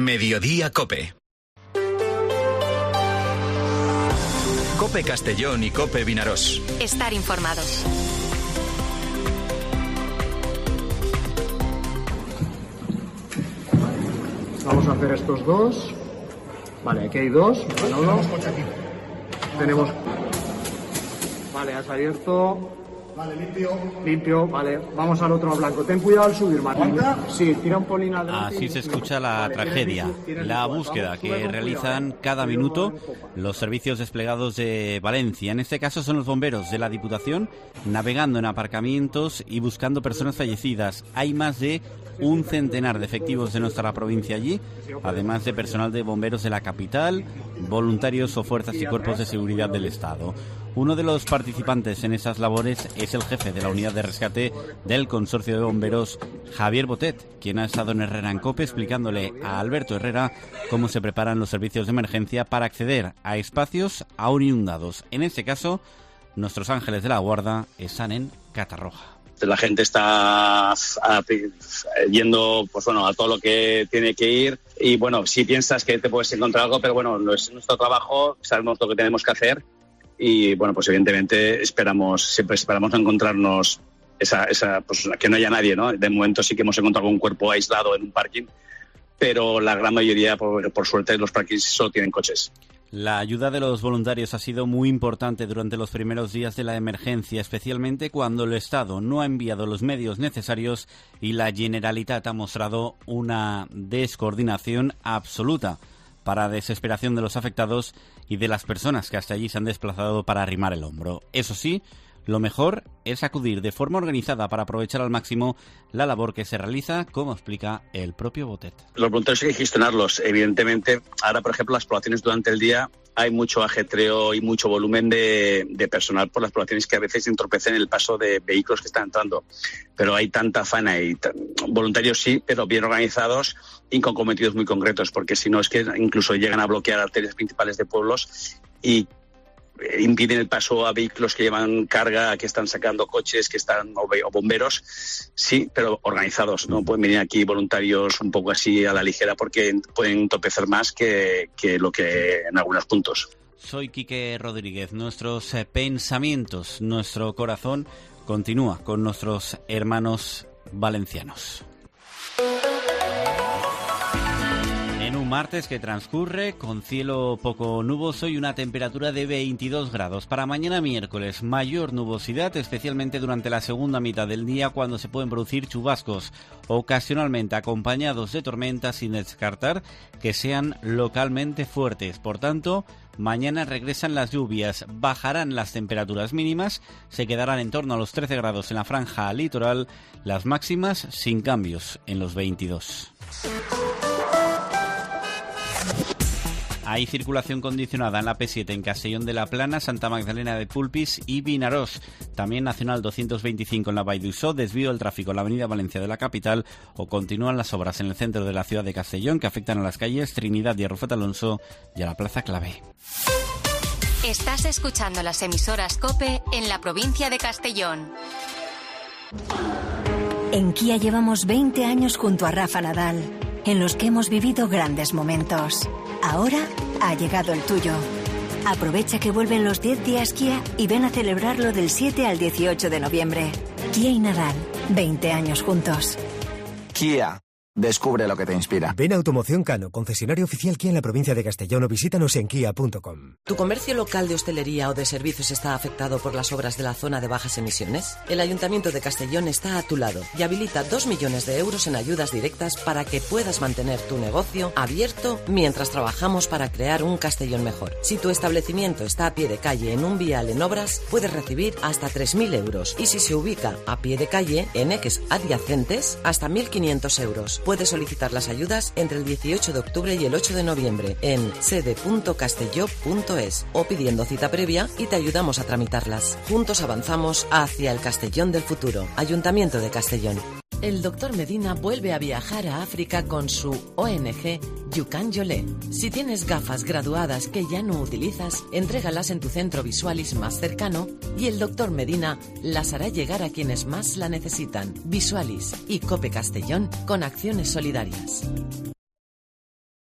Mediodía Cope. Cope Castellón y Cope Vinarós. Estar informados. Vamos a hacer estos dos. Vale, aquí hay dos. Manolo. Tenemos. Vale, has abierto. Vale, limpio. Limpio, vale. Vamos al otro blanco. Ten cuidado al subir, Martín. Sí, tira un polín adelante. Así se escucha la tragedia, la búsqueda que realizan cada minuto los servicios desplegados de Valencia. En este caso son los bomberos de la Diputación navegando en aparcamientos y buscando personas fallecidas. Hay más de un centenar de efectivos de nuestra provincia allí, además de personal de bomberos de la capital, voluntarios o fuerzas y cuerpos de seguridad del Estado. Uno de los participantes en esas labores es el jefe de la unidad de rescate del Consorcio de Bomberos, Javier Botet, quien ha estado en Herrera en COPE explicándole a Alberto Herrera cómo se preparan los servicios de emergencia para acceder a espacios aún inundados. En este caso, nuestros ángeles de la guarda están en Catarroja. La gente está yendo pues bueno, a todo lo que tiene que ir y bueno, si piensas que te puedes encontrar algo, pero bueno, no es nuestro trabajo, sabemos lo que tenemos que hacer y bueno, pues evidentemente siempre esperamos no encontrarnos pues, que no haya nadie, ¿no? De momento sí que hemos encontrado algún cuerpo aislado en un parking, pero la gran mayoría, por suerte, los parkings solo tienen coches. La ayuda de los voluntarios ha sido muy importante durante los primeros días de la emergencia, especialmente cuando el Estado no ha enviado los medios necesarios y la Generalitat ha mostrado una descoordinación absoluta, para desesperación de los afectados y de las personas que hasta allí se han desplazado para arrimar el hombro. Eso sí, lo mejor es acudir de forma organizada para aprovechar al máximo la labor que se realiza, como explica el propio Botet. Los voluntarios hay que gestionarlos. Evidentemente, ahora, por ejemplo, las poblaciones durante el día hay mucho ajetreo y mucho volumen de personal por las poblaciones que a veces entorpecen el paso de vehículos que están entrando. Pero hay tanta faena y voluntarios sí, pero bien organizados y con cometidos muy concretos, porque si no es que incluso llegan a bloquear arterias principales de pueblos y impiden el paso a vehículos que llevan carga, que están sacando coches, o bomberos, sí, pero organizados. No pueden venir aquí voluntarios un poco así a la ligera porque pueden entorpecer más que lo que en algunos puntos. Soy Quique Rodríguez. Nuestros pensamientos, nuestro corazón continúa con nuestros hermanos valencianos. Martes que transcurre con cielo poco nuboso y una temperatura de 22 grados. Para mañana miércoles, mayor nubosidad, especialmente durante la segunda mitad del día, cuando se pueden producir chubascos, ocasionalmente acompañados de tormentas, sin descartar que sean localmente fuertes. Por tanto, mañana regresan las lluvias, bajarán las temperaturas mínimas, se quedarán en torno a los 13 grados en la franja litoral, las máximas sin cambios en los 22. Hay circulación condicionada en la P7 en Castellón de la Plana, Santa Magdalena de Pulpis y Vinarós. También Nacional 225 en la Vall d'Uixó, desvío del tráfico en la Avenida Valencia de la capital o continúan las obras en el centro de la ciudad de Castellón que afectan a las calles Trinidad y Arrufat Alonso y a la Plaza Clavé. Estás escuchando las emisoras COPE en la provincia de Castellón. En Kia llevamos 20 años junto a Rafa Nadal, en los que hemos vivido grandes momentos. Ahora ha llegado el tuyo. Aprovecha que vuelven los 10 días Kia y ven a celebrarlo del 7 al 18 de noviembre. Kia y Nadal, 20 años juntos. Kia. Descubre lo que te inspira. Ven a Automoción Cano, concesionario oficial Kia en la provincia de Castellón o visítanos en kia.com. ¿Tu comercio local de hostelería o de servicios está afectado por las obras de la zona de bajas emisiones? El Ayuntamiento de Castellón está a tu lado y habilita 2 millones de euros en ayudas directas para que puedas mantener tu negocio abierto mientras trabajamos para crear un Castellón mejor. Si tu establecimiento está a pie de calle en un vial en obras, puedes recibir hasta 3.000 euros y si se ubica a pie de calle en ejes adyacentes, hasta 1.500 euros. Puedes solicitar las ayudas entre el 18 de octubre y el 8 de noviembre en sede.castelló.es o pidiendo cita previa y te ayudamos a tramitarlas. Juntos avanzamos hacia el Castellón del futuro. Ayuntamiento de Castellón. El Dr. Medina vuelve a viajar a África con su ONG Yukan Yolé. Si tienes gafas graduadas que ya no utilizas, entrégalas en tu centro Visualis más cercano y el Dr. Medina las hará llegar a quienes más la necesitan. Visualis y COPE Castellón con acciones solidarias.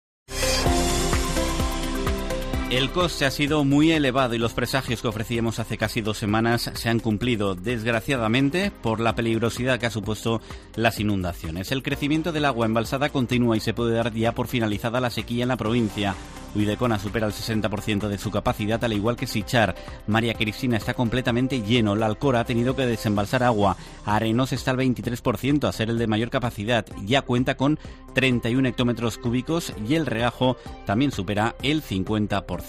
El coste ha sido muy elevado y los presagios que ofrecíamos hace casi 2 semanas se han cumplido, desgraciadamente, por la peligrosidad que ha supuesto las inundaciones. El crecimiento del agua embalsada continúa y se puede dar ya por finalizada la sequía en la provincia. Ulldecona supera el 60% de su capacidad, al igual que Sitjar. María Cristina está completamente lleno. La Alcora ha tenido que desembalsar agua. Arenós está al 23%, a ser el de mayor capacidad. Ya cuenta con 31 hectómetros cúbicos y el Regajo también supera el 50%.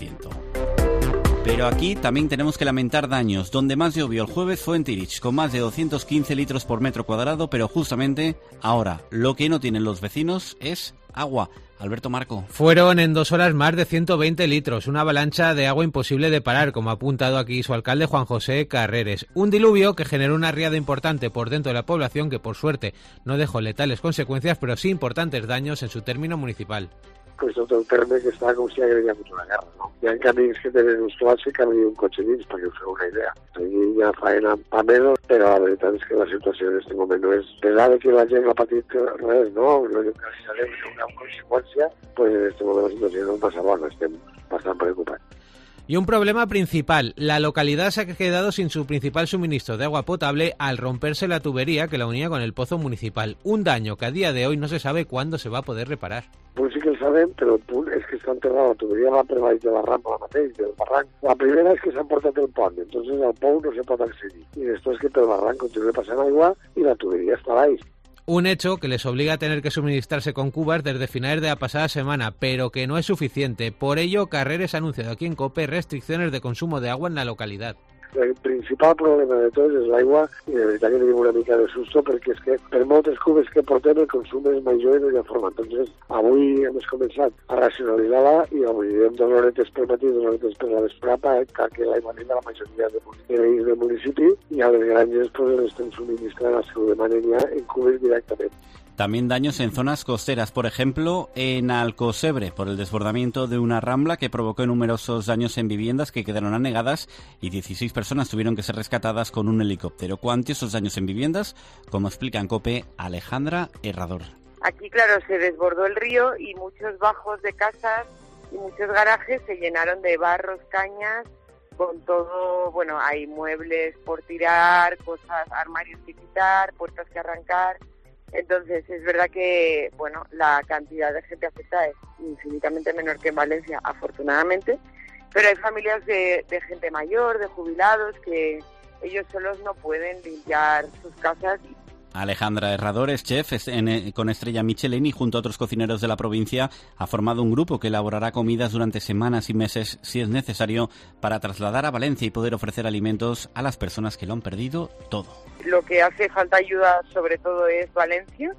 Pero aquí también tenemos que lamentar daños. Donde más llovió el jueves fue en Tirich, con más de 215 litros por metro cuadrado, pero justamente ahora lo que no tienen los vecinos es agua. Alberto Marco. Fueron en 2 horas más de 120 litros, una avalancha de agua imposible de parar, como ha apuntado aquí su alcalde Juan José Carreres. Un diluvio que generó una riada importante por dentro de la población que, por suerte, no dejó letales consecuencias, pero sí importantes daños en su término municipal. Pues tot el terme que estava com si hagués hagut una guerra, no? Hi ha camins que tenen uns clars que caben un cotxe dins, perquè us feu una idea. Aquí hi ha faena pa menos, però la veritat és que la situació en aquest moment no és pesada, que la gent ha patit res, no? Gràcies a Déu, una conseqüència, pues en aquest moment la situació no passa bona, estem bastant preocupats. Y un problema principal, la localidad se ha quedado sin su principal suministro de agua potable al romperse la tubería que la unía con el pozo municipal. Un daño que a día de hoy no se sabe cuándo se va a poder reparar. Pues sí que el sabem, però el punt és que està enterrada la tuberia va per baix de la rampa mateix, del barranc. La primera és que s'han portat el pont, entonces al pou no se pot accedir. I després que pel barranc continua passant aigua i la tuberia està baix. Un hecho que les obliga a tener que suministrarse con cubas desde finales de la pasada semana, pero que no es suficiente. Por ello, Carreres ha anunciado aquí en COPE restricciones de consumo de agua en la localidad. El principal problema de tots és l'aigua i de veritat que tenim una mica de susto perquè és que per moltes cubes que portem el consum és major i no hi ha forma. Entonces, avui hem començat a racionalitzar-la i obrirem 2 horetes per matí, 2 horetes per la vesprada que l'aigua arriba a la majoria de veïns del municipi i a les granges pues, l'estem subministrant, si ho demanen ja, en cubes directament. También daños en zonas costeras, por ejemplo, en Alcocebre, por el desbordamiento de una rambla que provocó numerosos daños en viviendas que quedaron anegadas y 16 personas tuvieron que ser rescatadas con un helicóptero. ¿Cuántos daños en viviendas? Como explica en COPE Alejandra Herrador. Aquí, claro, se desbordó el río y muchos bajos de casas y muchos garajes se llenaron de barros, cañas, con todo, bueno, hay muebles por tirar, cosas, armarios que quitar, puertas que arrancar. Entonces, es verdad que, bueno, la cantidad de gente afectada es infinitamente menor que en Valencia, afortunadamente, pero hay familias de gente mayor, de jubilados, que ellos solos no pueden limpiar sus casas. Alejandra Herrador es chef con estrella Michelin y junto a otros cocineros de la provincia ha formado un grupo que elaborará comidas durante semanas y meses, si es necesario, para trasladar a Valencia y poder ofrecer alimentos a las personas que lo han perdido todo. Lo que hace falta ayuda sobre todo es Valencia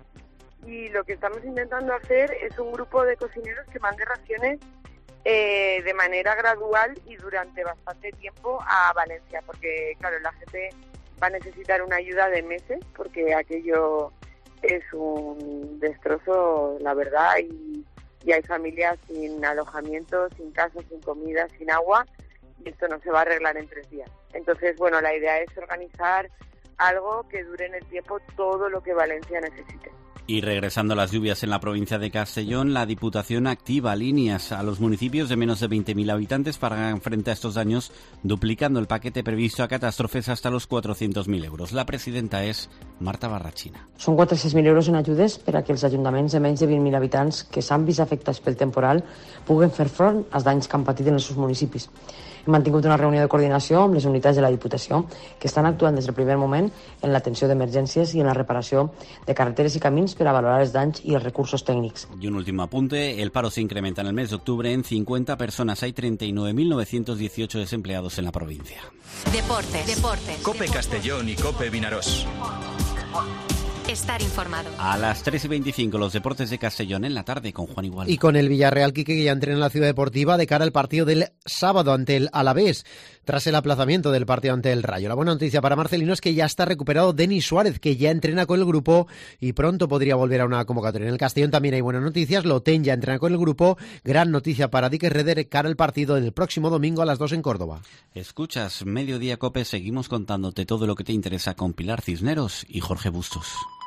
y lo que estamos intentando hacer es un grupo de cocineros que mande raciones de manera gradual y durante bastante tiempo a Valencia, porque claro, la gente va a necesitar una ayuda de meses porque aquello es un destrozo, la verdad, y hay familias sin alojamiento, sin casa, sin comida, sin agua, y esto no se va a arreglar en 3 días. Entonces, bueno, la idea es organizar algo que dure en el tiempo todo lo que Valencia necesite. Y regresando a las lluvias en la provincia de Castellón, la Diputación activa líneas a los municipios de menos de 20.000 habitantes para enfrentar estos daños, duplicando el paquete previsto a catástrofes hasta los 400.000 euros. La presidenta és Marta Barrachina. Són 400.000 euros en ajudes per a que els ajuntaments de menys de 20.000 habitants que s'han vist afectats pel temporal puguen fer front als danys que han patit en els seus municipis. Hem mantingut una reunió de coordinació amb les unitats de la Diputació que estan actuant des del primer moment en l'atenció d'emergències i en la reparació de carreteres i camins per a valorar els danys i els recursos tècnics. Y un último apunte, el paro se incrementa en el mes de octubre en 50 personas. Hay 39.918 desempleados en la provincia. Deportes. COPE Castellón y COPE Vinaroz. Estar informado. A las 3:25 los deportes de Castellón en la tarde con Juan Igual. Y con el Villarreal, Quique, que ya entrena en la Ciudad Deportiva de cara al partido del sábado ante el Alavés, tras el aplazamiento del partido ante el Rayo. La buena noticia para Marcelino es que ya está recuperado Denis Suárez, que ya entrena con el grupo y pronto podría volver a una convocatoria. En el Castellón también hay buenas noticias. Lotén ya entrena con el grupo. Gran noticia para Dick Reder cara al partido del próximo domingo a las 2 en Córdoba. Escuchas Mediodía COPE, seguimos contándote todo lo que te interesa con Pilar Cisneros y Jorge Bustos.